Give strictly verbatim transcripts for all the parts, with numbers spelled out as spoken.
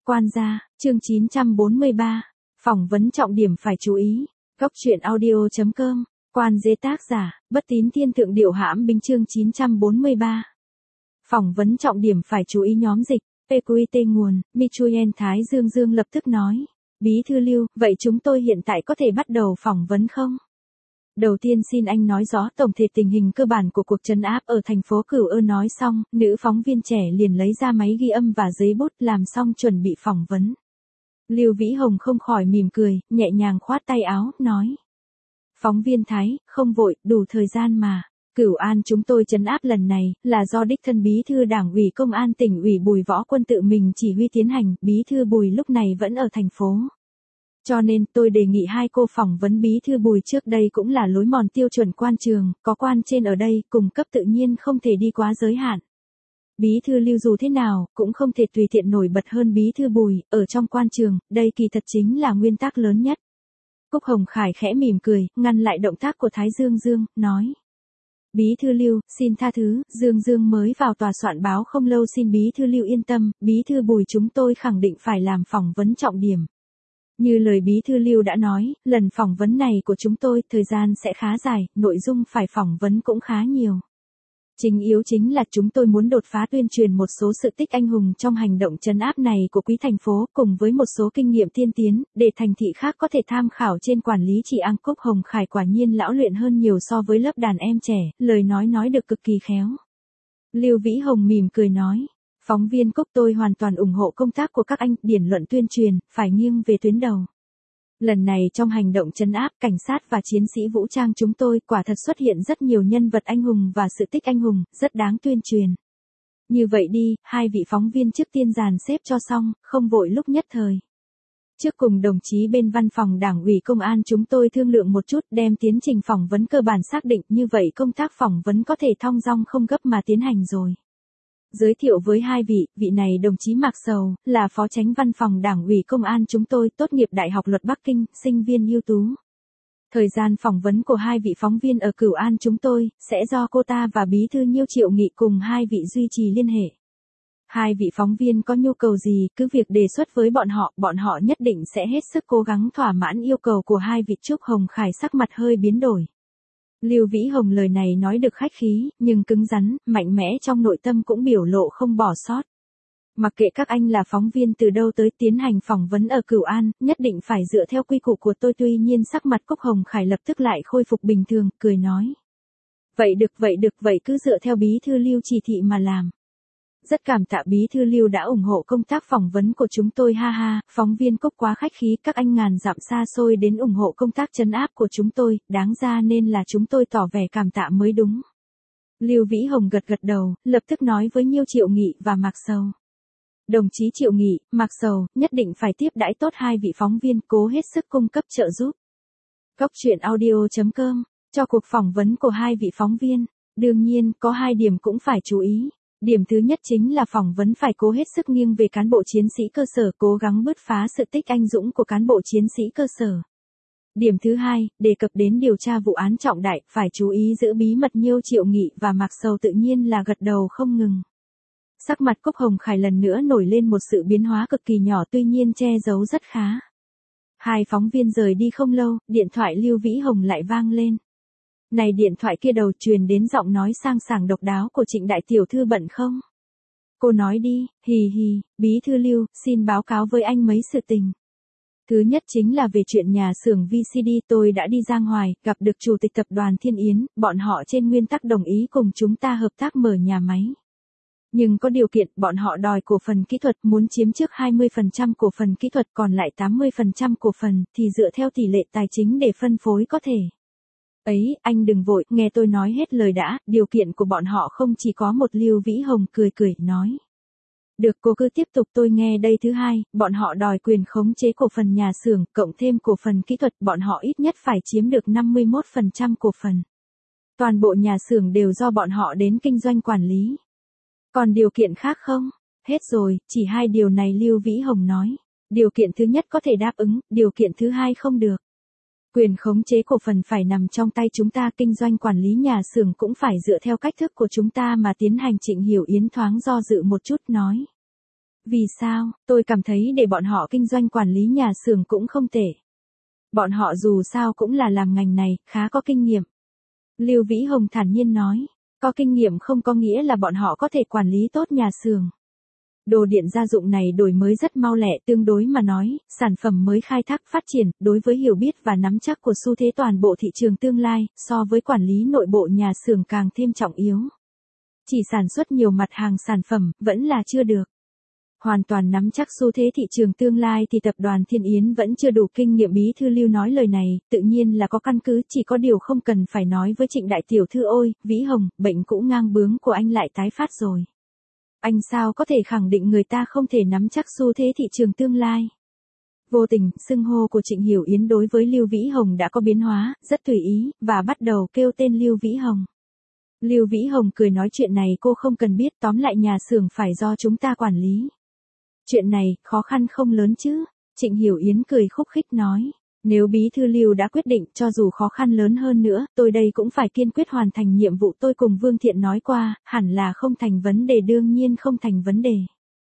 Quan gia, chương chín trăm bốn mươi ba. Phỏng vấn trọng điểm phải chú ý. Góc truyện audio chấm com. Quan dê tác giả, Bất Tín Thiên Thượng Điệu Hãm Binh chương chín trăm bốn mươi ba. Phỏng vấn trọng điểm phải chú ý nhóm dịch. pê quy tê nguồn, Michuyen Thái Dương Dương lập tức nói. Bí thư Lưu, vậy chúng tôi hiện tại có thể bắt đầu phỏng vấn không? Đầu tiên xin anh nói rõ tổng thể tình hình cơ bản của cuộc trấn áp ở thành phố Cửu Ơ. Nói xong, nữ phóng viên trẻ liền lấy ra máy ghi âm và giấy bút làm xong chuẩn bị phỏng vấn. Lưu Vĩ Hồng không khỏi mỉm cười, nhẹ nhàng khoát tay áo, nói. Phóng viên Thái, không vội, đủ thời gian mà. Cửu An chúng tôi trấn áp lần này, là do đích thân bí thư đảng ủy công an tỉnh ủy Bùi Võ Quân tự mình chỉ huy tiến hành, bí thư Bùi lúc này vẫn ở thành phố. Cho nên tôi đề nghị hai cô phỏng vấn bí thư Bùi trước đây cũng là lối mòn tiêu chuẩn quan trường, có quan trên ở đây, cùng cấp tự nhiên không thể đi quá giới hạn. Bí thư Lưu dù thế nào, cũng không thể tùy tiện nổi bật hơn bí thư Bùi, ở trong quan trường, đây kỳ thật chính là nguyên tắc lớn nhất. Cúc Hồng Khải khẽ mỉm cười, ngăn lại động tác của Thái Dương Dương, nói. Bí thư Lưu, xin tha thứ, Dương Dương mới vào tòa soạn báo không lâu, xin bí thư Lưu yên tâm, bí thư Bùi chúng tôi khẳng định phải làm phỏng vấn trọng điểm. Như lời bí thư Lưu đã nói, lần phỏng vấn này của chúng tôi thời gian sẽ khá dài, nội dung phải phỏng vấn cũng khá nhiều. Chính yếu chính là chúng tôi muốn đột phá tuyên truyền một số sự tích anh hùng trong hành động trấn áp này của quý thành phố cùng với một số kinh nghiệm tiên tiến, để thành thị khác có thể tham khảo trên quản lý trị an. Cúc Hồng Khải quả nhiên lão luyện hơn nhiều so với lớp đàn em trẻ, lời nói nói được cực kỳ khéo. Lưu Vĩ Hồng mỉm cười nói. Phóng viên Cúc tôi hoàn toàn ủng hộ công tác của các anh, điển luận tuyên truyền, phải nghiêng về tuyến đầu. Lần này trong hành động trấn áp, cảnh sát và chiến sĩ vũ trang chúng tôi quả thật xuất hiện rất nhiều nhân vật anh hùng và sự tích anh hùng, rất đáng tuyên truyền. Như vậy đi, hai vị phóng viên trước tiên dàn xếp cho xong, không vội lúc nhất thời. Trước cùng đồng chí bên văn phòng đảng ủy công an chúng tôi thương lượng một chút, đem tiến trình phỏng vấn cơ bản xác định, như vậy công tác phỏng vấn có thể thong dong không gấp mà tiến hành rồi. Giới thiệu với hai vị, vị này đồng chí Mạc Sầu, là phó chánh văn phòng đảng ủy công an chúng tôi, tốt nghiệp Đại học Luật Bắc Kinh, sinh viên ưu tú. Thời gian phỏng vấn của hai vị phóng viên ở Cửu An chúng tôi, sẽ do cô ta và bí thư Nhiêu Triệu Nghị cùng hai vị duy trì liên hệ. Hai vị phóng viên có nhu cầu gì, cứ việc đề xuất với bọn họ, bọn họ nhất định sẽ hết sức cố gắng thỏa mãn yêu cầu của hai vị. Trúc Hồng Khải sắc mặt hơi biến đổi. Lưu Vĩ Hồng lời này nói được khách khí, nhưng cứng rắn, mạnh mẽ trong nội tâm cũng biểu lộ không bỏ sót. Mặc kệ các anh là phóng viên từ đâu tới, tiến hành phỏng vấn ở Cửu An, nhất định phải dựa theo quy củ của tôi. Tuy nhiên sắc mặt Cúc Hồng Khải lập tức lại khôi phục bình thường, cười nói. Vậy được vậy được vậy cứ dựa theo bí thư Lưu chỉ thị mà làm. Rất cảm tạ bí thư Lưu đã ủng hộ công tác phỏng vấn của chúng tôi, ha ha, phóng viên Cúc quá khách khí, các anh ngàn dặm xa xôi đến ủng hộ công tác trấn áp của chúng tôi, đáng ra nên là chúng tôi tỏ vẻ cảm tạ mới đúng. Lưu Vĩ Hồng gật gật đầu, lập tức nói với Nhiêu Triệu Nghị và Mạc Sầu. Đồng chí Triệu Nghị, Mạc Sầu, nhất định phải tiếp đãi tốt hai vị phóng viên, cố hết sức cung cấp trợ giúp. Góc truyện audio chấm com, cho cuộc phỏng vấn của hai vị phóng viên, đương nhiên, có hai điểm cũng phải chú ý. Điểm thứ nhất chính là phỏng vấn phải cố hết sức nghiêng về cán bộ chiến sĩ cơ sở, cố gắng bứt phá sự tích anh dũng của cán bộ chiến sĩ cơ sở. Điểm thứ hai, đề cập đến điều tra vụ án trọng đại, phải chú ý giữ bí mật. Nhiêu Triệu Nghị và Mạc Sầu tự nhiên là gật đầu không ngừng. Sắc mặt Cúc Hồng Khải lần nữa nổi lên một sự biến hóa cực kỳ nhỏ, tuy nhiên che giấu rất khá. Hai phóng viên rời đi không lâu, điện thoại Lưu Vĩ Hồng lại vang lên. Này, điện thoại kia đầu truyền đến giọng nói sang sảng độc đáo của Trịnh đại tiểu thư. Bận không? Cô nói đi. Hì hì, bí thư Lưu, xin báo cáo với anh mấy sự tình. Thứ nhất chính là về chuyện nhà xưởng vê xê đê, tôi đã đi ra ngoài, gặp được chủ tịch tập đoàn Thiên Yến, bọn họ trên nguyên tắc đồng ý cùng chúng ta hợp tác mở nhà máy. Nhưng có điều kiện, bọn họ đòi cổ phần kỹ thuật, muốn chiếm trước hai mươi phần trăm cổ phần kỹ thuật, còn lại tám mươi phần trăm cổ phần, thì dựa theo tỷ lệ tài chính để phân phối có thể. Ấy, anh đừng vội, nghe tôi nói hết lời đã, điều kiện của bọn họ không chỉ có một. Lưu Vĩ Hồng cười cười, nói. Được, cô cứ tiếp tục, tôi nghe đây. Thứ hai, bọn họ đòi quyền khống chế cổ phần nhà xưởng, cộng thêm cổ phần kỹ thuật, bọn họ ít nhất phải chiếm được năm mươi mốt phần trăm cổ phần. Toàn bộ nhà xưởng đều do bọn họ đến kinh doanh quản lý. Còn điều kiện khác không? Hết rồi, chỉ hai điều này. Lưu Vĩ Hồng nói. Điều kiện thứ nhất có thể đáp ứng, điều kiện thứ hai không được. Quyền khống chế cổ phần phải nằm trong tay chúng ta, kinh doanh quản lý nhà xưởng cũng phải dựa theo cách thức của chúng ta mà tiến hành. Trịnh Hiểu Yến thoáng do dự một chút, nói. Vì sao? Tôi cảm thấy để bọn họ kinh doanh quản lý nhà xưởng cũng không tệ. Bọn họ dù sao cũng là làm ngành này, khá có kinh nghiệm. Lưu Vĩ Hồng thản nhiên nói, có kinh nghiệm không có nghĩa là bọn họ có thể quản lý tốt nhà xưởng. Đồ điện gia dụng này đổi mới rất mau lẹ, tương đối mà nói, sản phẩm mới khai thác phát triển, đối với hiểu biết và nắm chắc của xu thế toàn bộ thị trường tương lai, so với quản lý nội bộ nhà xưởng càng thêm trọng yếu. Chỉ sản xuất nhiều mặt hàng sản phẩm, vẫn là chưa được. Hoàn toàn nắm chắc xu thế thị trường tương lai thì tập đoàn Thiên Yến vẫn chưa đủ kinh nghiệm. Bí thư Lưu nói lời này, tự nhiên là có căn cứ, chỉ có điều không cần phải nói với Trịnh đại tiểu thư. Ôi, Vĩ Hồng, bệnh cũ ngang bướng của anh lại tái phát rồi. Anh sao có thể khẳng định người ta không thể nắm chắc xu thế thị trường tương lai. Vô tình, xưng hô của Trịnh Hiểu Yến đối với Lưu Vĩ Hồng đã có biến hóa, rất tùy ý, và bắt đầu kêu tên Lưu Vĩ Hồng. Lưu Vĩ Hồng cười nói, chuyện này cô không cần biết, tóm lại nhà xưởng phải do chúng ta quản lý. Chuyện này, khó khăn không lớn chứ? Trịnh Hiểu Yến cười khúc khích nói. Nếu bí thư Lưu đã quyết định, cho dù khó khăn lớn hơn nữa, tôi đây cũng phải kiên quyết hoàn thành nhiệm vụ. Tôi cùng Vương Thiện nói qua, hẳn là không thành vấn đề, đương nhiên không thành vấn đề.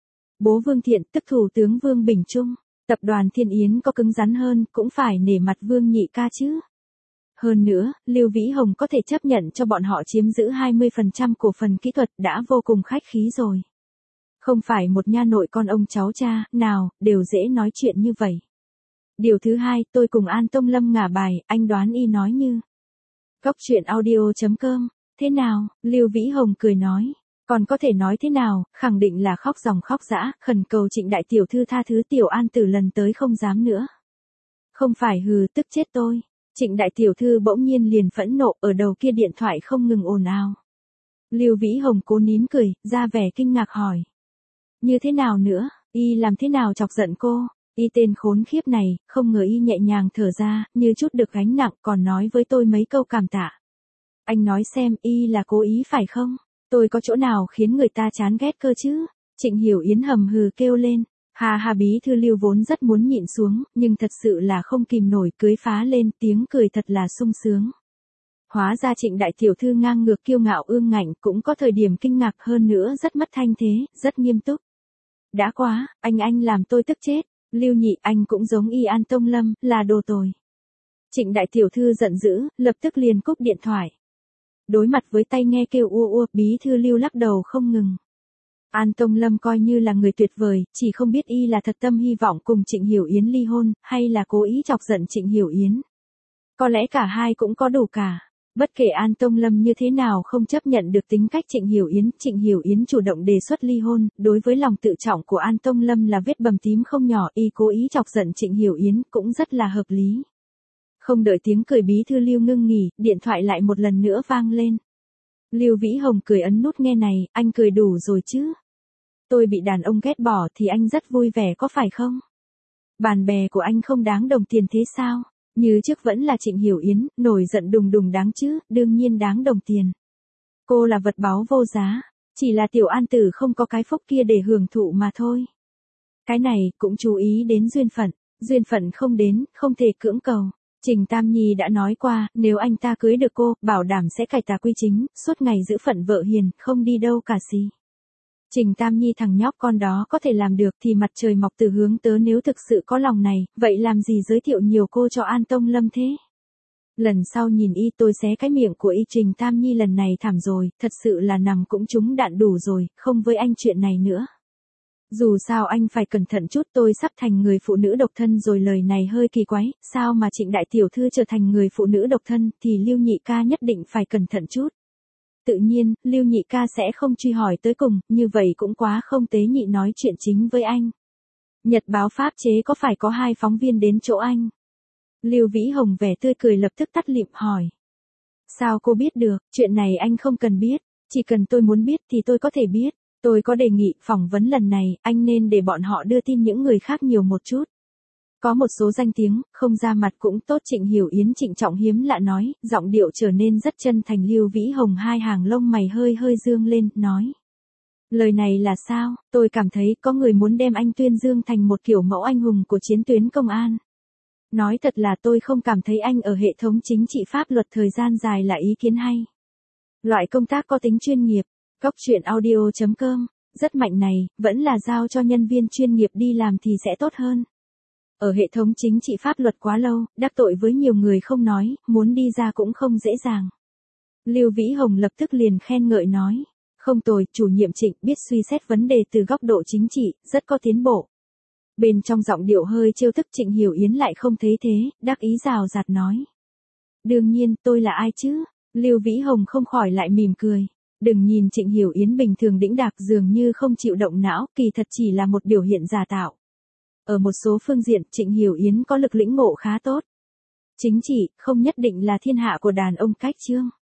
Bố Vương Thiện, tức Thủ tướng Vương Bình Trung, tập đoàn Thiên Yến có cứng rắn hơn, cũng phải nể mặt Vương nhị ca chứ. Hơn nữa, Lưu Vĩ Hồng có thể chấp nhận cho bọn họ chiếm giữ hai mươi phần trăm cổ phần kỹ thuật đã vô cùng khách khí rồi. Không phải một nha nội con ông cháu cha, nào, đều dễ nói chuyện như vậy. Điều thứ hai, tôi cùng An Tông Lâm ngả bài, anh đoán y nói như. Góc truyện audio chấm com, thế nào? Lưu Vĩ Hồng cười nói, còn có thể nói thế nào, khẳng định là khóc ròng khóc rã, khẩn cầu Trịnh đại tiểu thư tha thứ. Tiểu An từ lần tới không dám nữa. Không phải, hừ, tức chết tôi. Trịnh đại tiểu thư bỗng nhiên liền phẫn nộ, ở đầu kia điện thoại không ngừng ồn ào. Lưu Vĩ Hồng cố nín cười, ra vẻ kinh ngạc hỏi. Như thế nào nữa, y làm thế nào chọc giận cô? Y tên khốn khiếp này, không ngờ y nhẹ nhàng thở ra, như chút được gánh nặng, còn nói với tôi mấy câu cảm tạ. Anh nói xem, y là cố ý phải không? Tôi có chỗ nào khiến người ta chán ghét cơ chứ? Trịnh Hiểu Yến hầm hừ kêu lên. Hà hà, bí thư Lưu vốn rất muốn nhịn xuống, nhưng thật sự là không kìm nổi, cưới phá lên, tiếng cười thật là sung sướng. Hóa ra Trịnh đại tiểu thư ngang ngược kiêu ngạo ương ngạnh, cũng có thời điểm kinh ngạc, hơn nữa rất mất thanh thế, rất nghiêm túc. Đã quá, anh anh làm tôi tức chết. Lưu nhị, anh cũng giống y An Tông Lâm, là đồ tồi. Trịnh đại tiểu thư giận dữ, lập tức liền cúp điện thoại. Đối mặt với tai nghe kêu ua ua, bí thư Lưu lắc đầu không ngừng. An Tông Lâm coi như là người tuyệt vời, chỉ không biết y là thật tâm hy vọng cùng Trịnh Hiểu Yến ly hôn, hay là cố ý chọc giận Trịnh Hiểu Yến. Có lẽ cả hai cũng có đủ cả. Bất kể An Tông Lâm như thế nào không chấp nhận được tính cách Trịnh Hiểu Yến, Trịnh Hiểu Yến chủ động đề xuất ly hôn, đối với lòng tự trọng của An Tông Lâm là vết bầm tím không nhỏ, y cố ý chọc giận Trịnh Hiểu Yến cũng rất là hợp lý. Không đợi tiếng cười bí thư Lưu ngưng nghỉ, điện thoại lại một lần nữa vang lên. Lưu Vĩ Hồng cười ấn nút nghe này, anh cười đủ rồi chứ? Tôi bị đàn ông ghét bỏ thì anh rất vui vẻ có phải không? Bạn bè của anh không đáng đồng tiền thế sao? Như trước vẫn là Trịnh Hiểu Yến, nổi giận đùng đùng đáng chứ, đương nhiên đáng đồng tiền. Cô là vật báu vô giá, chỉ là tiểu An tử không có cái phúc kia để hưởng thụ mà thôi. Cái này, cũng chú ý đến duyên phận, duyên phận không đến, không thể cưỡng cầu. Trình Tam Nhi đã nói qua, nếu anh ta cưới được cô, bảo đảm sẽ cải tà quy chính, suốt ngày giữ phận vợ hiền, không đi đâu cả gì. Trình Tam Nhi thằng nhóc con đó có thể làm được thì mặt trời mọc từ hướng tớ, nếu thực sự có lòng này, vậy làm gì giới thiệu nhiều cô cho An Tông Lâm thế? Lần sau nhìn y tôi xé cái miệng của y. Trình Tam Nhi lần này thảm rồi, thật sự là nằm cũng trúng đạn đủ rồi, không với anh chuyện này nữa. Dù sao anh phải cẩn thận chút, tôi sắp thành người phụ nữ độc thân rồi. Lời này hơi kỳ quái, sao mà Trịnh đại tiểu thư trở thành người phụ nữ độc thân, thì Lưu nhị ca nhất định phải cẩn thận chút. Tự nhiên, Lưu nhị ca sẽ không truy hỏi tới cùng, như vậy cũng quá không tế nhị, nói chuyện chính với anh. Nhật báo pháp chế có phải có hai phóng viên đến chỗ anh? Lưu Vĩ Hồng vẻ tươi cười lập tức tắt lịm hỏi. Sao cô biết được, chuyện này anh không cần biết, chỉ cần tôi muốn biết thì tôi có thể biết. Tôi có đề nghị phỏng vấn lần này, anh nên để bọn họ đưa tin những người khác nhiều một chút. Có một số danh tiếng, không ra mặt cũng tốt. Trịnh Hiểu Yến trịnh trọng hiếm lạ nói, giọng điệu trở nên rất chân thành. Lưu Vĩ Hồng hai hàng lông mày hơi hơi dương lên, nói. Lời này là sao, tôi cảm thấy có người muốn đem anh tuyên dương thành một kiểu mẫu anh hùng của chiến tuyến công an. Nói thật là tôi không cảm thấy anh ở hệ thống chính trị pháp luật thời gian dài là ý kiến hay. Loại công tác có tính chuyên nghiệp. Góc truyện audio chấm com rất mạnh này, vẫn là giao cho nhân viên chuyên nghiệp đi làm thì sẽ tốt hơn. Ở hệ thống chính trị pháp luật quá lâu, đắc tội với nhiều người không nói, muốn đi ra cũng không dễ dàng. Lưu Vĩ Hồng lập tức liền khen ngợi nói. Không tồi, chủ nhiệm Trịnh biết suy xét vấn đề từ góc độ chính trị, rất có tiến bộ. Bên trong giọng điệu hơi trêu tức Trịnh Hiểu Yến lại không thấy thế, đắc ý rào rạt nói. Đương nhiên, tôi là ai chứ? Lưu Vĩ Hồng không khỏi lại mỉm cười. Đừng nhìn Trịnh Hiểu Yến bình thường đĩnh đạc dường như không chịu động não, kỳ thật chỉ là một biểu hiện giả tạo. Ở một số phương diện, Trịnh Hiểu Yến có lực lĩnh ngộ khá tốt. Chính trị, không nhất định là thiên hạ của đàn ông cách chương.